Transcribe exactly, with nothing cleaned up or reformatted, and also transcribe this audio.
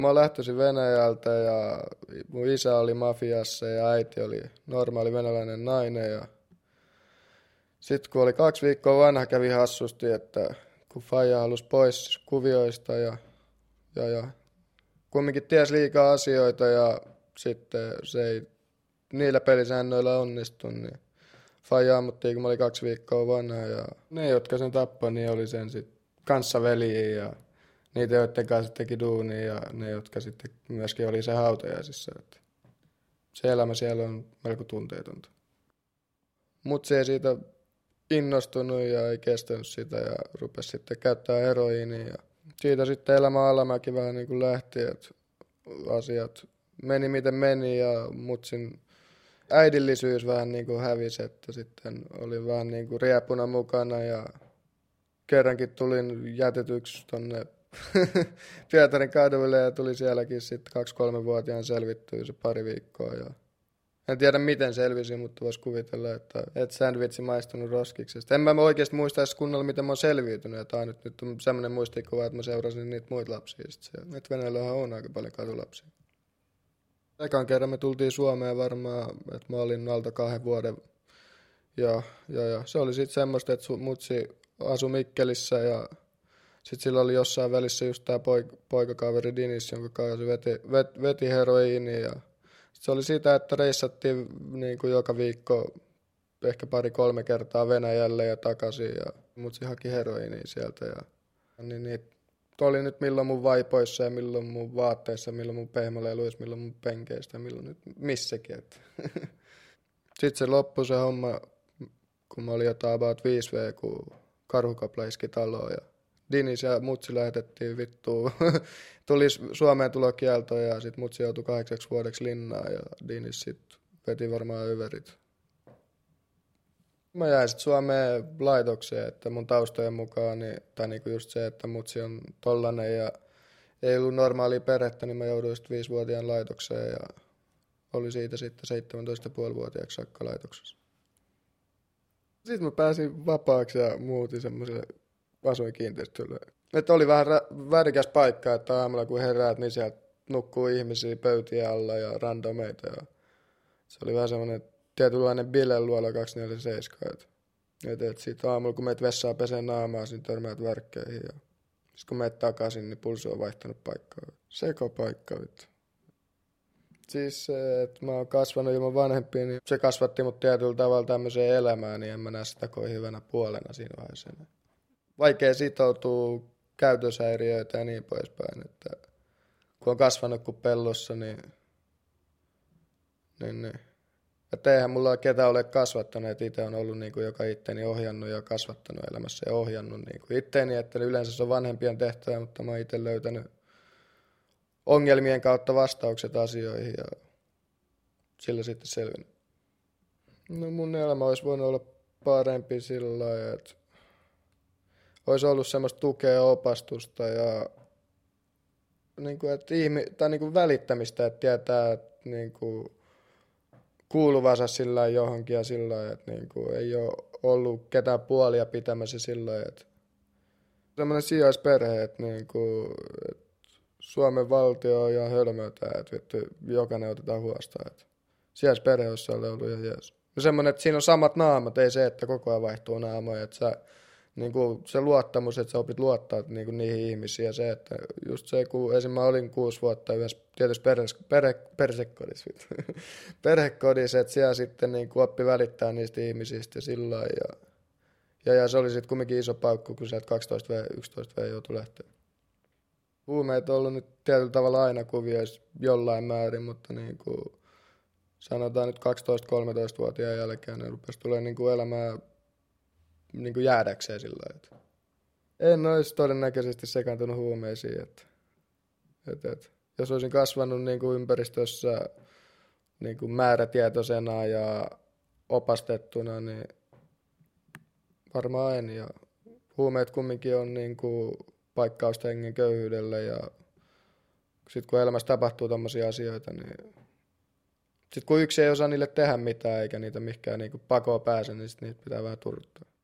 Mä oon lähtöisin Venäjältä ja mun isä oli mafiassa ja äiti oli normaali venäläinen nainen. Ja sitten kun oli kaksi viikkoa vanha, kävi hassusti, että kun faija halusi pois kuvioista ja, ja, ja kumminkin ties liikaa asioita ja sitten se ei niillä pelisäännöillä onnistu, niin faija ammuttiin, kun mä olin kaksi viikkoa vanha. Ja ne, jotka sen tappoi, niin oli sen sitten kanssaveliä ja niitä, joiden kanssa teki duunia ja ne, jotka sitten myöskin oli se hautajaisissa. Että se elämä siellä on melko tunteetonta. Mutsi ei siitä innostunut ja ei kestänyt sitä ja rupesi sitten käyttää heroiinia. Ja siitä sitten elämä alamäki vähän niin kuin lähti, että asiat meni miten meni ja mutsin äidillisyys vähän niin kuin hävisi, että sitten oli vähän niin kuin riepuna mukana ja kerrankin tulin jätetyksi tonne Pietarin kaduille ja tuli sielläkin sitten kaksi-kolmevuotiaan selvittyä se pari viikkoa. Ja en tiedä miten selvisin, mutta voisi kuvitella, että et sandwichi maistunut roskiksesta. En mä oikeasti muista edes kunnolla, miten mä oon selviytynyt. Ja tää on nyt, nyt on semmoinen muistikuva, että mä seurasin niitä muita lapsia. Että Venäjällähän on aika paljon kadulapsia. Ekan kerran me tultiin Suomeen varmaan, että mä olin alta kahden vuoden. Ja, ja, ja se oli sitten semmoista, että mutsi asui Mikkelissä ja sitten sillä oli jossain välissä just tää poik- poikakaveri Dinis, jonka kanssa veti, vet, veti heroiinia. Ja se oli sitä, että reissattiin niin kuin joka viikko ehkä pari-kolme kertaa Venäjälle ja takaisin. Ja mutsi haki heroiinia sieltä. Ja, niin, niin, oli nyt milloin mun vaipoissa ja milloin mun vaatteissa, milloin mun pehmoleluissa, milloin mun penkeistä, milloin nyt missäkin. Sitten se loppui se homma, kun mä olin jotain about viisi vuotta, kun karhukapla iski taloon. Ja Dinis ja mutsi lähetettiin vittuun. Tuli Suomeen tulokielto ja sit mutsi joutui kahdeksaksi vuodeksi linnaan ja Dinis sit veti varmaan yverit. Mä jäin sit Suomeen laitokseen, että mun taustojen mukaan, niin, tai niinku just se, että mutsi on tollanen ja ei ollut normaalia perhettä, niin mä jouduin sit viisivuotiaan laitokseen ja oli siitä sitten seitsemäntoista pilkku viisi vuotiaaksi saakka laitoksessa. Sitten mä pääsin vapaaksi ja muutin semmoiselle asuinkiinteistölle. Että oli vähän ra- värikäs paikka, että aamulla kun heräät, niin sieltä nukkuu ihmisiä pöytien alla ja randomeita. Ja se oli vähän semmoinen tietynlainen bileluola kaksikymmentäneljä seitsemän. Että et sit aamulla kun meet vessaan peseen naamaa, niin törmäät värkkeihin. Ja sit kun meet takaisin, niin pulssi on vaihtanut paikkaa. Sekopaikka vittu. Siis se, että mä oon kasvanut ilman vanhempia, niin se kasvatti mut tietyllä tavalla tämmöiseen elämään, niin en mä näe sitä kovin hyvänä puolena siinä vaiheessa. Vaikea sitoutua, käytöshäiriöitä ja niin poispäin. Että kun on kasvanut kuin pellossa, niin, niin, niin. Että eihän mulla ketään ole kasvattanut, itse on ollut niin kuin joka itteni ohjannut ja kasvattanut elämässä ja ohjannut niin kuin itteni, että yleensä se on vanhempien tehtävä, mutta mä oon itse löytänyt ongelmien kautta vastaukset asioihin ja sillä sitten selvinnyt. No mun elämä olisi voinut olla parempi sillä lailla, että olisi ollut semmoista tukea ja opastusta ja niin kuin, että ihmi, tai niin kuin välittämistä, että tietää että niin kuin kuuluvansa sillä johonkin ja sillä lailla, että niin kuin ei ole ollut ketään puolia pitämässä sillä lailla, että semmoinen sijaisperhe, että, niin kuin, että Suomen valtio on ihan hölmöitä, että vittu, jokainen otetaan huostaan, että sijaisperhe olisi ollut ihan jees. Ja semmoinen, että siinä on samat naamat, ei se, että koko ajan vaihtuu naamoja, että sä niin kuin se luottamus, että sä opit luottaa niin kuin niihin ihmisiin ja se, että just se, kun esim. Mä olin kuusi vuotta yhdessä tietysti perhe, perhe, perhekodissa, perhekodissa, että siellä sitten niin kuin oppi välittää niistä ihmisistä ja sillä ja, ja, ja se oli sitten kumminkin iso paukku, kun sieltä kaksitoista yksitoista joutui lähteä. Huumeet on ollut nyt tietyllä tavalla aina kuvioissa jollain määrin, mutta niin kuin sanotaan nyt kaksitoista-kolmetoista-vuotiaan jälkeen ne rupesi tulemaan niin kuin elämää niin kuin jäädäkseen sillä lailla. En olisi todennäköisesti sekaantunut huumeisiin. Että, että, että, jos olisin kasvanut niin kuin ympäristössä niin kuin määrätietoisena ja opastettuna, niin varmaan en. Ja huumeet kumminkin on niin kuin paikkausta hengen köyhyydelle. Ja sitten kun elämässä tapahtuu tommosia asioita, niin sitten kun yksi ei osaa niille tehdä mitään eikä niitä mihinkään niin kuin pakoon pääse, niin sit niitä pitää vähän turruttaa.